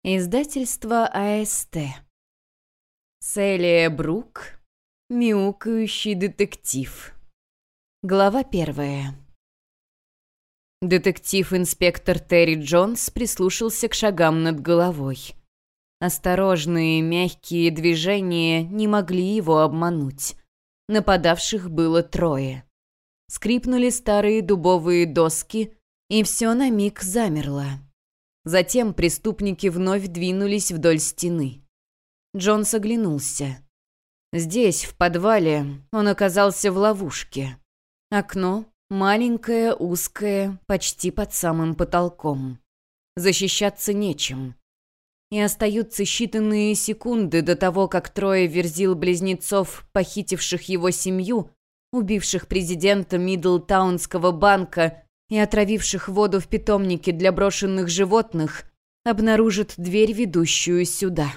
Издательство АСТ. Селия Брук. Мяукающий детектив. Глава 1. Детектив-инспектор Терри Джонс прислушался к шагам над головой. Осторожные, мягкие движения не могли его обмануть. Нападавших было 3. Скрипнули старые дубовые доски, и все на миг замерло. Затем преступники вновь двинулись вдоль стены. Джонс оглянулся. Здесь, в подвале, он оказался в ловушке. Окно маленькое, узкое, почти под самым потолком. Защищаться нечем. И остаются считанные секунды до того, как 3 верзил-близнецов, похитивших его семью, убивших президента Мидлтаунского банка и отравивших воду в питомнике для брошенных животных, обнаружат дверь, ведущую сюда.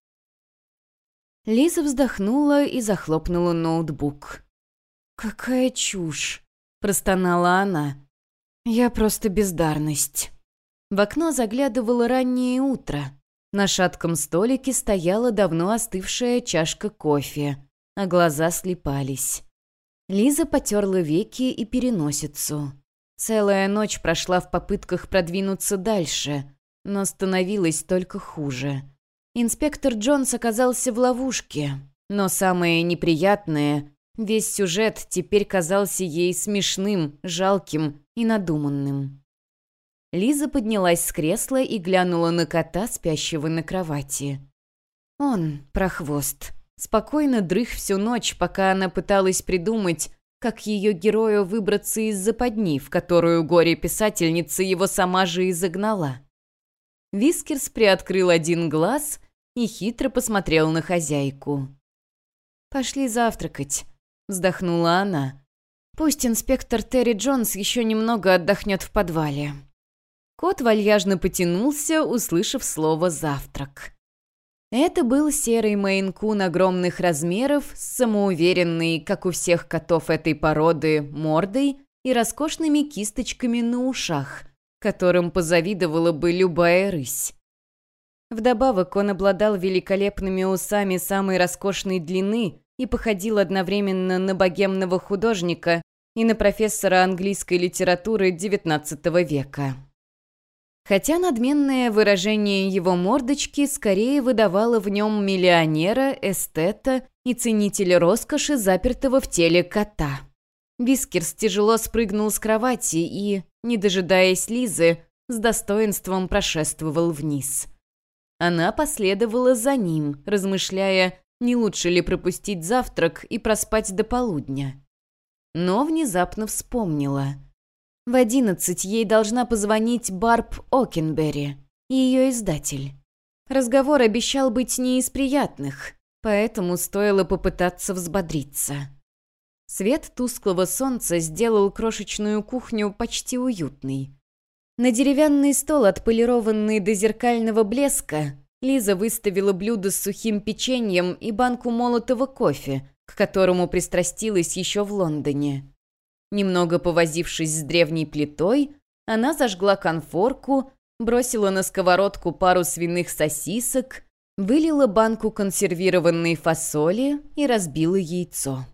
Лиза вздохнула и захлопнула ноутбук. «Какая чушь!» – простонала она. «Я просто бездарность». В окно заглядывало раннее утро. На шатком столике стояла давно остывшая чашка кофе, а глаза слипались. Лиза потерла веки и переносицу. Целая ночь прошла в попытках продвинуться дальше, но становилось только хуже. Инспектор Джонс оказался в ловушке, но самое неприятное — весь сюжет теперь казался ей смешным, жалким и надуманным. Лиза поднялась с кресла и глянула на кота, спящего на кровати. Он, прохвост, спокойно дрых всю ночь, пока она пыталась придумать, как ее герою выбраться из западни, в которую горе-писательница его сама же и загнала. Вискерс приоткрыл один глаз и хитро посмотрел на хозяйку. «Пошли завтракать», — вздохнула она. «Пусть инспектор Терри Джонс еще немного отдохнет в подвале». Кот вальяжно потянулся, услышав слово «завтрак». Это был серый мейн-кун огромных размеров с самоуверенной, как у всех котов этой породы, мордой и роскошными кисточками на ушах, которым позавидовала бы любая рысь. Вдобавок он обладал великолепными усами самой роскошной длины и походил одновременно на богемного художника и на профессора английской литературы XIX века. Хотя надменное выражение его мордочки скорее выдавало в нем миллионера, эстета и ценителя роскоши, запертого в теле кота. Вискерс тяжело спрыгнул с кровати и, не дожидаясь Лизы, с достоинством прошествовал вниз. Она последовала за ним, размышляя, не лучше ли пропустить завтрак и проспать до полудня. Но внезапно вспомнила. В 11 ей должна позвонить Барб Окенберри, ее издатель. Разговор обещал быть не из приятных, поэтому стоило попытаться взбодриться. Свет тусклого солнца сделал крошечную кухню почти уютной. На деревянный стол, отполированный до зеркального блеска, Лиза выставила блюдо с сухим печеньем и банку молотого кофе, к которому пристрастилась еще в Лондоне. Немного повозившись с древней плитой, она зажгла конфорку, бросила на сковородку пару свиных сосисок, вылила банку консервированной фасоли и разбила яйцо.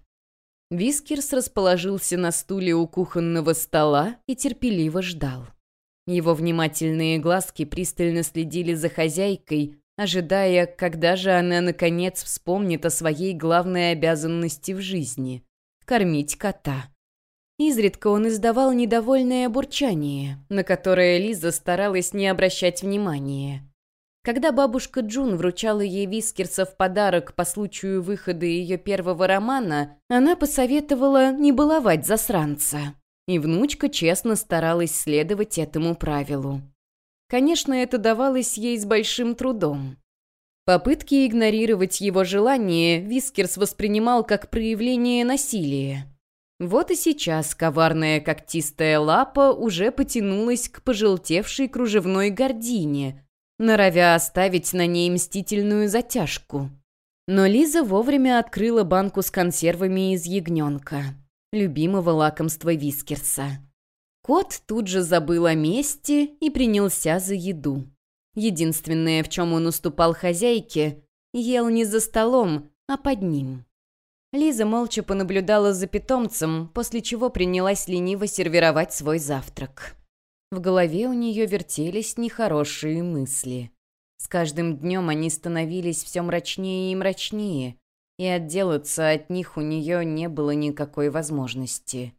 Вискерс расположился на стуле у кухонного стола и терпеливо ждал. Его внимательные глазки пристально следили за хозяйкой, ожидая, когда же она, наконец, вспомнит о своей главной обязанности в жизни — кормить кота. Изредка он издавал недовольное бурчание, на которое Лиза старалась не обращать внимания. Когда бабушка Джун вручала ей Вискерса в подарок по случаю выхода ее первого романа, она посоветовала не баловать засранца. И внучка честно старалась следовать этому правилу. Конечно, это давалось ей с большим трудом. Попытки игнорировать его желание Вискерс воспринимал как проявление насилия. Вот и сейчас коварная когтистая лапа уже потянулась к пожелтевшей кружевной гардине, норовя оставить на ней мстительную затяжку. Но Лиза вовремя открыла банку с консервами из ягненка, любимого лакомства Вискерса. Кот тут же забыл о мести и принялся за еду. Единственное, в чем он уступал хозяйке, ел не за столом, а под ним. Лиза молча понаблюдала за питомцем, после чего принялась лениво сервировать свой завтрак. В голове у нее вертелись нехорошие мысли. С каждым днем они становились все мрачнее и мрачнее, и отделаться от них у нее не было никакой возможности.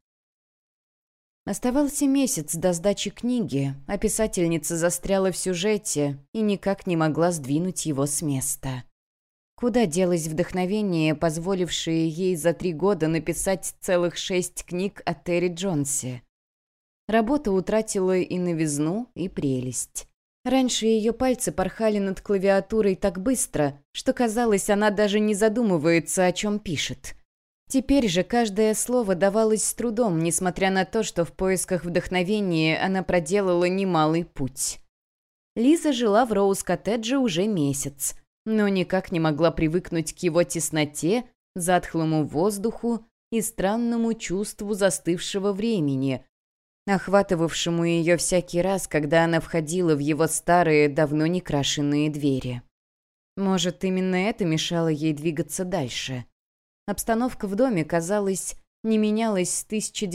Оставался месяц до сдачи книги, а писательница застряла в сюжете и никак не могла сдвинуть его с места. Куда делось вдохновение, позволившее ей за 3 года написать целых 6 книг о Терри Джонсе? Работа утратила и новизну, и прелесть. Раньше ее пальцы порхали над клавиатурой так быстро, что казалось, она даже не задумывается, о чем пишет. Теперь же каждое слово давалось с трудом, несмотря на то, что в поисках вдохновения она проделала немалый путь. Лиза жила в Роуз-коттедже уже месяц, но никак не могла привыкнуть к его тесноте, затхлому воздуху и странному чувству застывшего времени, охватывавшему ее всякий раз, когда она входила в его старые, давно не крашенные двери. Может, именно это мешало ей двигаться дальше. Обстановка в доме, казалось, не менялась с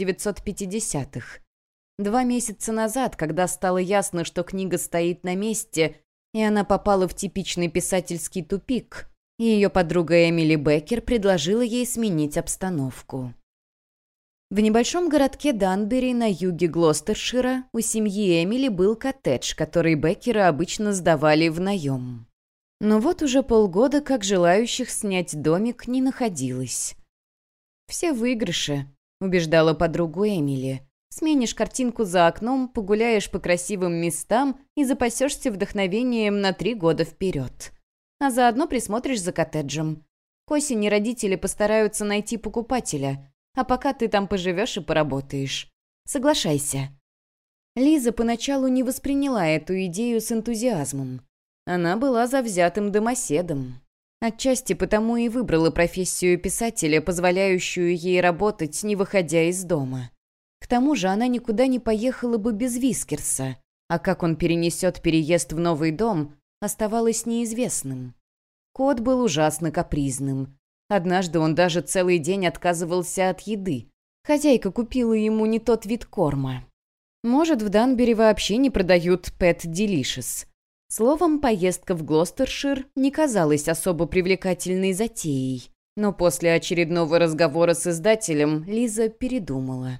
1950-х. 2 месяца назад, когда стало ясно, что книга стоит на месте, и она попала в типичный писательский тупик, ее подруга Эмили Беккер предложила ей сменить обстановку. В небольшом городке Данбери на юге Глостершира у семьи Эмили был коттедж, который Беккеры обычно сдавали в наем. Но вот уже полгода, как желающих снять домик, не находилось. «Все выигрыши», — убеждала подругу Эмили. «Сменишь картинку за окном, погуляешь по красивым местам и запасешься вдохновением на 3 года вперед. А заодно присмотришь за коттеджем. К осени родители постараются найти покупателя, а пока ты там поживешь и поработаешь. Соглашайся». Лиза поначалу не восприняла эту идею с энтузиазмом. Она была завзятым домоседом. Отчасти потому и выбрала профессию писателя, позволяющую ей работать, не выходя из дома. К тому же она никуда не поехала бы без Вискерса, а как он перенесет переезд в новый дом, оставалось неизвестным. Кот был ужасно капризным. Однажды он даже целый день отказывался от еды. Хозяйка купила ему не тот вид корма. Может, в Данбери вообще не продают Pet Delicious. Словом, поездка в Глостершир не казалась особо привлекательной затеей. Но после очередного разговора с издателем Лиза передумала.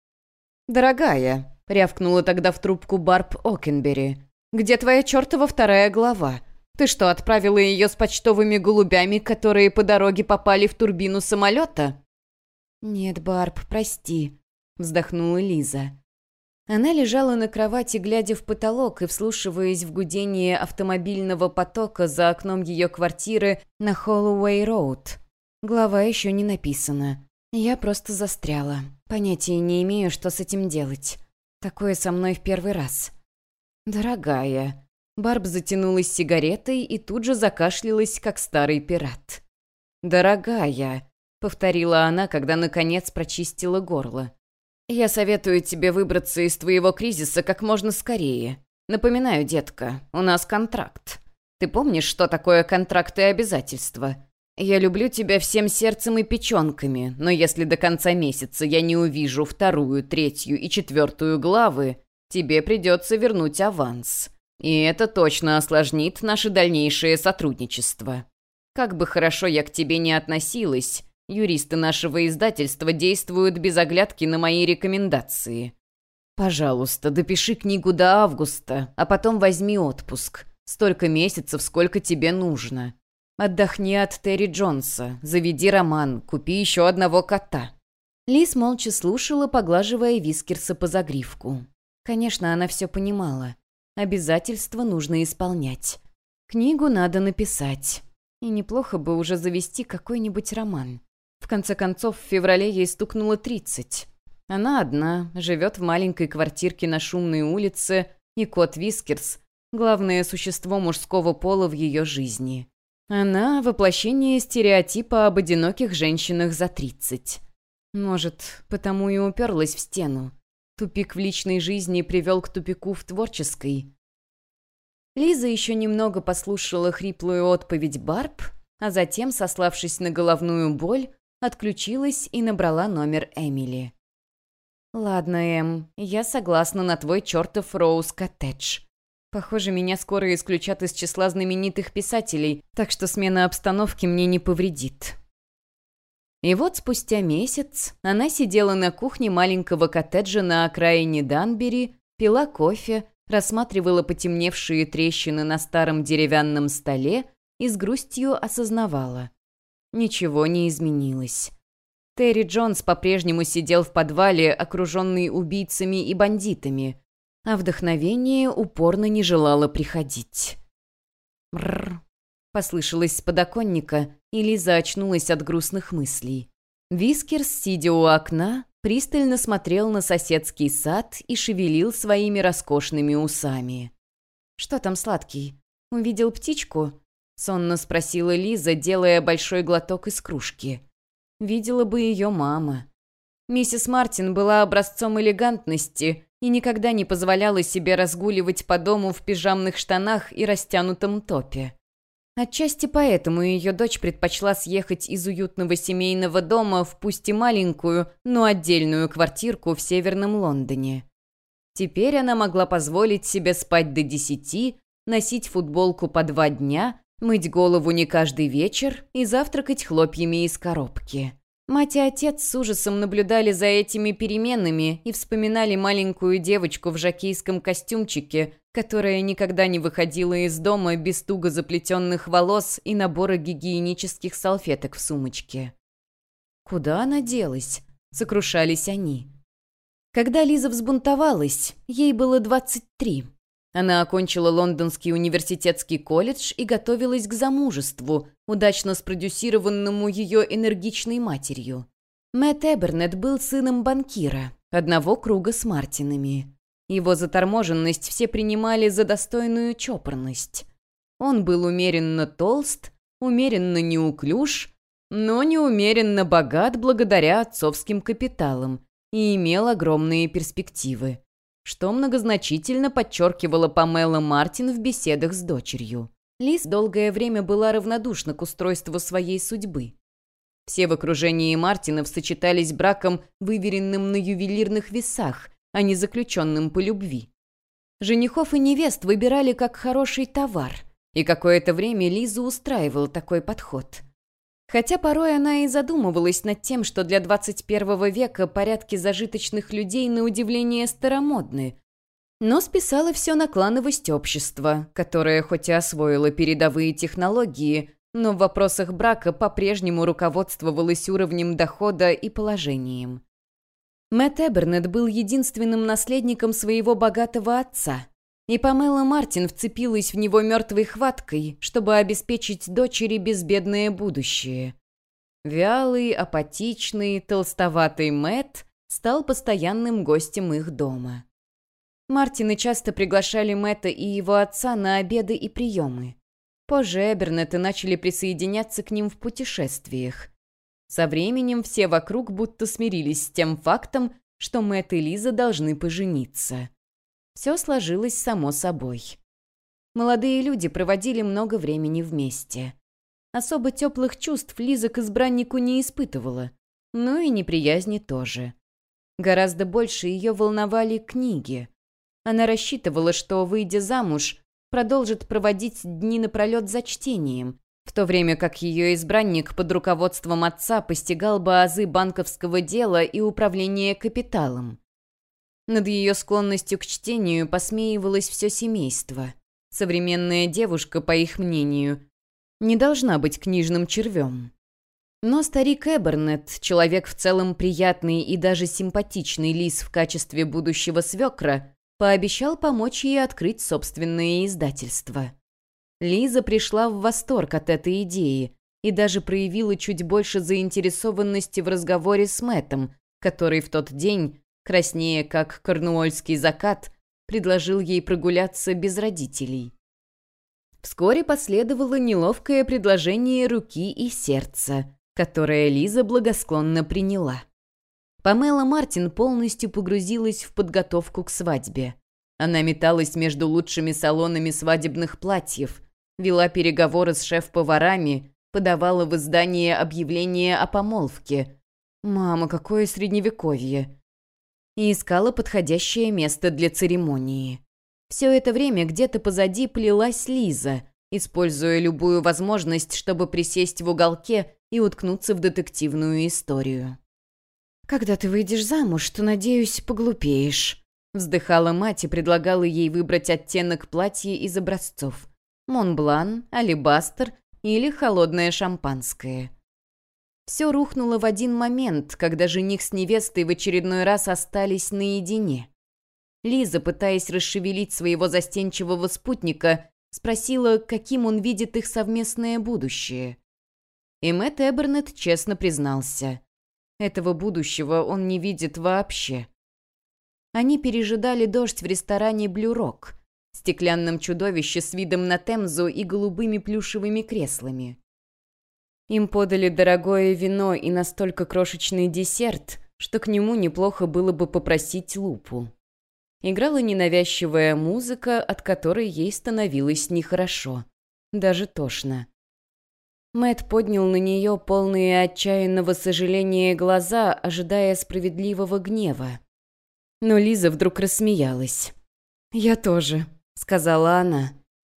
«Дорогая», — рявкнула тогда в трубку Барб Окенбери, «где твоя чертова 2 глава? Ты что, отправила ее с почтовыми голубями, которые по дороге попали в турбину самолета?» «Нет, Барб, прости», — вздохнула Лиза. Она лежала на кровати, глядя в потолок и вслушиваясь в гудение автомобильного потока за окном ее квартиры на Холлоуэй-роуд. Глава еще не написана. Я просто застряла. Понятия не имею, что с этим делать. Такое со мной в первый раз. «Дорогая». Барб затянулась сигаретой и тут же закашлялась, как старый пират. «Дорогая», — повторила она, когда наконец прочистила горло. «Я советую тебе выбраться из твоего кризиса как можно скорее. Напоминаю, детка, у нас контракт. Ты помнишь, что такое контракт и обязательства? Я люблю тебя всем сердцем и печенками, но если до конца месяца я не увижу 2, 3 и 4 главы, тебе придется вернуть аванс. И это точно осложнит наше дальнейшее сотрудничество. Как бы хорошо я к тебе не относилась, юристы нашего издательства действуют без оглядки на мои рекомендации. Пожалуйста, допиши книгу до августа, а потом возьми отпуск. Столько месяцев, сколько тебе нужно. Отдохни от Терри Джонса, заведи роман, купи еще 1 кота». Лиз молча слушала, поглаживая Вискерса по загривку. Конечно, она все понимала. Обязательства нужно исполнять. Книгу надо написать. И неплохо бы уже завести какой-нибудь роман. В конце концов, в феврале ей стукнуло 30. Она одна, живет в маленькой квартирке на шумной улице, и кот Вискерс — главное существо мужского пола в ее жизни. Она — воплощение стереотипа об одиноких женщинах за 30. Может, потому и уперлась в стену. Тупик в личной жизни привел к тупику в творческой. Лиза еще немного послушала хриплую отповедь Барб, а затем, сославшись на головную боль, отключилась и набрала номер Эмили. «Ладно, Эм, я согласна на твой чертов Роуз-коттедж. Похоже, меня скоро исключат из числа знаменитых писателей, так что смена обстановки мне не повредит». И вот спустя месяц она сидела на кухне маленького коттеджа на окраине Данбери, пила кофе, рассматривала потемневшие трещины на старом деревянном столе и с грустью осознавала. Ничего не изменилось. Терри Джонс по-прежнему сидел в подвале, окруженный убийцами и бандитами, а вдохновение упорно не желало приходить. «Мрррр», — послышалось с подоконника, и Лиза очнулась от грустных мыслей. Вискерс, сидя у окна, пристально смотрел на соседский сад и шевелил своими роскошными усами. «Что там, сладкий? Увидел птичку?» — сонно спросила Лиза, делая большой глоток из кружки. Видела бы ее мама. Миссис Мартин была образцом элегантности и никогда не позволяла себе разгуливать по дому в пижамных штанах и растянутом топе. Отчасти поэтому ее дочь предпочла съехать из уютного семейного дома в пусть и маленькую, но отдельную квартирку в Северном Лондоне. Теперь она могла позволить себе спать до 10, носить футболку по 2 дня, мыть голову не каждый вечер и завтракать хлопьями из коробки. Мать и отец с ужасом наблюдали за этими переменами и вспоминали маленькую девочку в жокейском костюмчике, которая никогда не выходила из дома без туго заплетенных волос и набора гигиенических салфеток в сумочке. «Куда она делась?» — сокрушались они. Когда Лиза взбунтовалась, ей было 23. Она окончила Лондонский университетский колледж и готовилась к замужеству, удачно спродюсированному ее энергичной матерью. Мэтт Эбернетт был сыном банкира, одного круга с Мартинами. Его заторможенность все принимали за достойную чопорность. Он был умеренно толст, умеренно неуклюж, но неумеренно богат благодаря отцовским капиталам и имел огромные перспективы, что многозначительно подчеркивала Памела Мартин в беседах с дочерью. Лиз долгое время была равнодушна к устройству своей судьбы. Все в окружении Мартинов сочетались браком, выверенным на ювелирных весах, а не заключенным по любви. Женихов и невест выбирали как хороший товар, и какое-то время Лизу устраивал такой подход. Хотя порой она и задумывалась над тем, что для 21 века порядки зажиточных людей на удивление старомодны, но списала все на клановость общества, которое хоть и освоило передовые технологии, но в вопросах брака по-прежнему руководствовалось уровнем дохода и положением. Мэтт Эбернетт был единственным наследником своего богатого отца, и Памела Мартин вцепилась в него мертвой хваткой, чтобы обеспечить дочери безбедное будущее. Вялый, апатичный, толстоватый Мэтт стал постоянным гостем их дома. Мартины часто приглашали Мэтта и его отца на обеды и приемы. Позже Эбернетты начали присоединяться к ним в путешествиях. Со временем все вокруг будто смирились с тем фактом, что Мэтт и Лиза должны пожениться. Все сложилось само собой. Молодые люди проводили много времени вместе. Особо теплых чувств Лиза к избраннику не испытывала, но и неприязни тоже. Гораздо больше ее волновали книги. Она рассчитывала, что, выйдя замуж, продолжит проводить дни напролет за чтением, в то время как ее избранник под руководством отца постигал бы азы банковского дела и управления капиталом. Над ее склонностью к чтению посмеивалось все семейство. Современная девушка, по их мнению, не должна быть книжным червем. Но старик Эбернетт, человек в целом приятный и даже симпатичный Лиз в качестве будущего свекра, пообещал помочь ей открыть собственное издательство. Лиза пришла в восторг от этой идеи и даже проявила чуть больше заинтересованности в разговоре с Мэттом, который в тот день, краснея как корнуольский закат, предложил ей прогуляться без родителей. Вскоре последовало неловкое предложение руки и сердца, которое Лиза благосклонно приняла. Памела Мартин полностью погрузилась в подготовку к свадьбе. Она металась между лучшими салонами свадебных платьев, вела переговоры с шеф-поварами, подавала в издание объявления о помолвке. Мама, какое средневековье! И искала подходящее место для церемонии. Все это время где-то позади плелась Лиза, используя любую возможность, чтобы присесть в уголке и уткнуться в детективную историю. «Когда ты выйдешь замуж, то, надеюсь, поглупеешь», — вздыхала мать и предлагала ей выбрать оттенок платья из образцов: Монблан, алебастр или холодное шампанское. Все рухнуло в один момент, когда жених с невестой в очередной раз остались наедине. Лиза, пытаясь расшевелить своего застенчивого спутника, спросила, каким он видит их совместное будущее. И Мэтт Эбернетт честно признался: этого будущего он не видит вообще. Они пережидали дождь в ресторане «Блю Рок», стеклянном чудовище с видом на Темзу и голубыми плюшевыми креслами. Им подали дорогое вино и настолько крошечный десерт, что к нему неплохо было бы попросить лупу. Играла ненавязчивая музыка, от которой ей становилось нехорошо, даже тошно. Мэтт поднял на нее полные отчаянного сожаления глаза, ожидая справедливого гнева. Но Лиза вдруг рассмеялась. «Я тоже», — сказала она.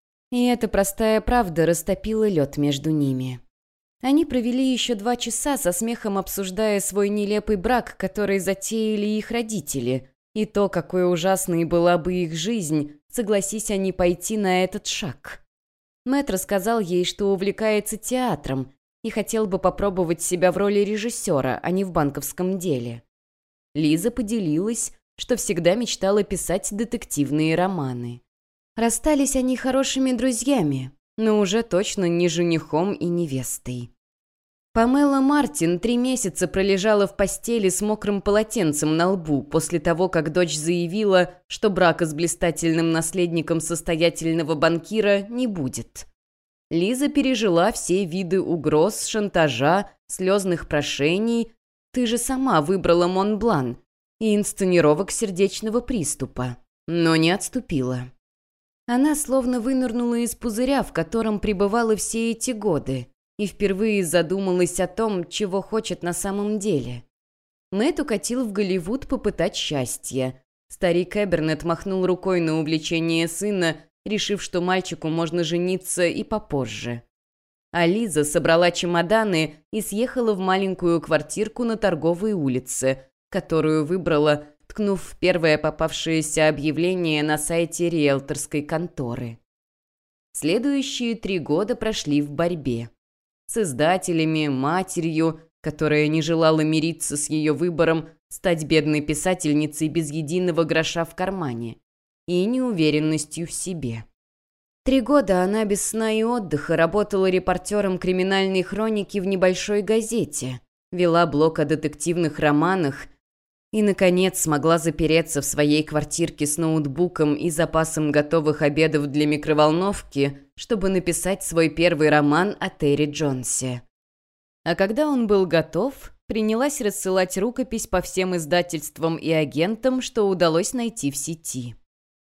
И эта простая правда растопила лед между ними. Они провели еще 2 часа со смехом, обсуждая свой нелепый брак, который затеяли их родители, и то, какой ужасной была бы их жизнь, согласись они пойти на этот шаг. Мэтт рассказал ей, что увлекается театром и хотел бы попробовать себя в роли режиссера, а не в банковском деле. Лиза поделилась, что всегда мечтала писать детективные романы. Расстались они хорошими друзьями, но уже точно не женихом и невестой. Памела Мартин 3 месяца пролежала в постели с мокрым полотенцем на лбу после того, как дочь заявила, что брака с блистательным наследником состоятельного банкира не будет. Лиза пережила все виды угроз, шантажа, слезных прошений, «ты же сама выбрала Монблан», и инсценировок сердечного приступа, но не отступила. Она словно вынырнула из пузыря, в котором пребывала все эти годы, и впервые задумалась о том, чего хочет на самом деле. Мэтт укатил в Голливуд попытать счастья. Старик Эбернетт махнул рукой на увлечение сына, решив, что мальчику можно жениться и попозже. А Лиза собрала чемоданы и съехала в маленькую квартирку на торговой улице, которую выбрала, ткнув в первое попавшееся объявление на сайте риэлторской конторы. Следующие 3 года прошли в борьбе. С издателями, матерью, которая не желала мириться с ее выбором стать бедной писательницей без единого гроша в кармане, и неуверенностью в себе. 3 года она без сна и отдыха работала репортером криминальной хроники в небольшой газете, вела блог о детективных романах и, наконец, смогла запереться в своей квартирке с ноутбуком и запасом готовых обедов для микроволновки, чтобы написать свой первый роман о Терри Джонсе. А когда он был готов, принялась рассылать рукопись по всем издательствам и агентам, что удалось найти в сети.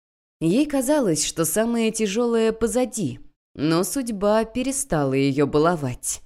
Ей казалось, что самое тяжелое позади, но судьба перестала ее баловать.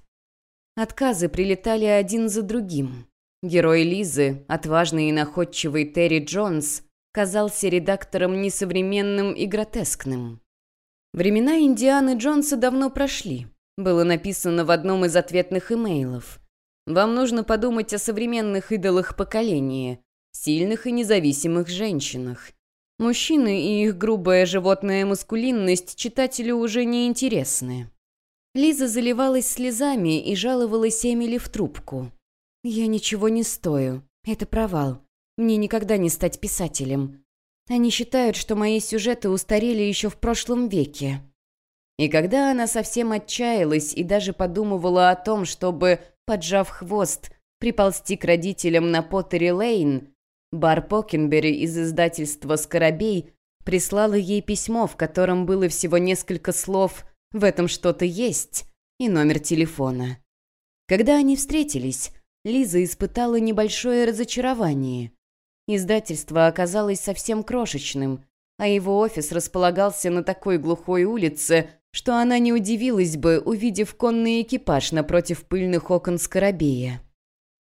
Отказы прилетали один за другим. Герой Лизы, отважный и находчивый Терри Джонс, казался редактором несовременным и гротескным. Времена Индианы Джонса давно прошли. Было написано в одном из ответных имейлов. «Вам нужно подумать о современных идолах поколения, сильных и независимых женщинах. Мужчины и их грубая животная маскулинность читателю уже не интересны». Лиза заливалась слезами и жаловалась Эмили в трубку. «Я ничего не стою. Это провал. Мне никогда не стать писателем. Они считают, что мои сюжеты устарели еще в прошлом веке». И когда она совсем отчаялась и даже подумывала о том, чтобы, поджав хвост, приползти к родителям на Поттери-Лейн, Бар Покенбери из издательства «Скоробей» прислала ей письмо, в котором было всего несколько слов «в этом что-то есть» и номер телефона. Когда они встретились, Лиза испытала небольшое разочарование. Издательство оказалось совсем крошечным, а его офис располагался на такой глухой улице, что она не удивилась бы, увидев конный экипаж напротив пыльных окон скоробея.